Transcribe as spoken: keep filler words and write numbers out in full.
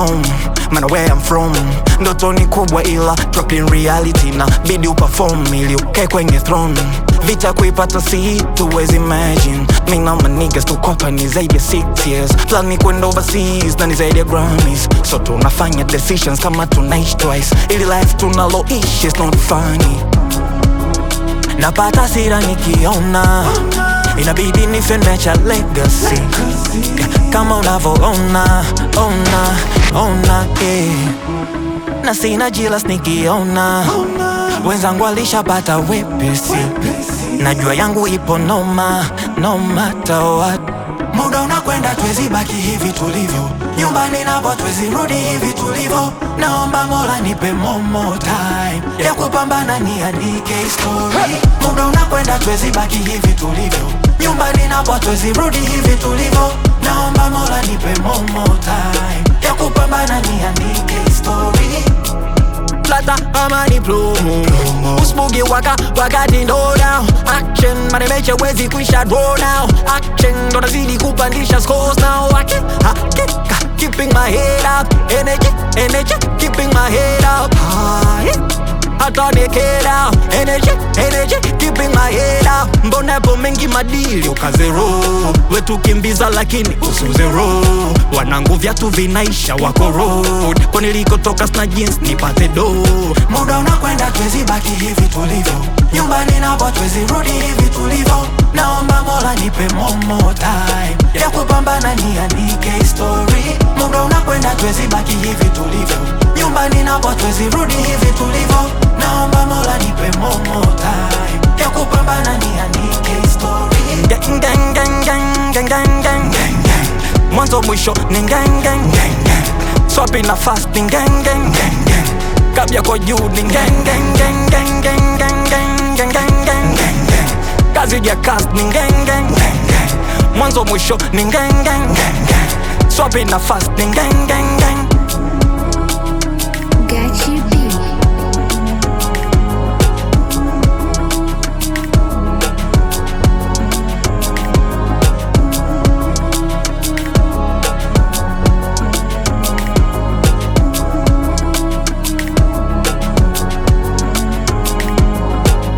home, man where I'm from. Ndoto ni kubwa ila drop in reality, na bidi uperform ili ukae kwenye throne. Vita kuipata si tuwezi imagine. Mi na my niggas tukopa ni zaidi ya six years. Plan ni kwenda overseas na ni zaidi ya Grammys. So tunafanya decisions kama tunaishi twice. Ili life tunaloishi is not funny. Napata sira nikiona inabidi nifenecha legacy. Kama unavoona, ona, ona, eh. Na sina jilas nikiona wenzangu walishapata wepesi. Najua yangu ipo noma, no matter what. Muda unakwenda twezi baki hivi tulivyo. Nyumbani napo twezi rudi hivi tulivyo. Naomba Mola nipe more, more time ya kupambana niandike story. Muda unakwenda twezi baki hivi tulivyo. Nyumbani napo twezi rudi hivi tulivyo. Naomba Mola nipe more, more time ya kupambana niandike story. Plata amani plomo Usmugi waka wakati ndo down. Action manemeche wezi kuisha draw now. Action ndo nazidi kupandisha scores now. Hakika keeping my head up. Energy, energy, keeping my head up high. Hata nike down. Energy, energy, keeping my head up. Mbona po mengi madili ukazero. Wetu kimbiza lakini usuzero. Wanangu vyatu vinaisha wako road. Kwa nilikotoka sna jeans nipate do. Muda unakwenda twezi baki hivi tulivyo. Nyumbani napo twezi rudi hivi tulivyo. Naomba Mola nipe more, more time ya kupambana niandike story. Muda unakwenda twezi baki hivi tulivyo. Nyumbani napo twezi rudi hivi tulivyo. Naomba Mola nipe more, more time ya kupambana niandike story. Gang gang gang gang gang gang gang gang. Mwanzo mwisho ni gang gang gang gang. Swapping na fasting gang gang gang gang. Kabya kwa juu ni gang gang gang gang gang gang gang gang gang gang gang. Kazi ya cast ni gang gang gang gang. Mwanzo mwisho ni gang gang gang gang. Swapping na fasting gang gang gang.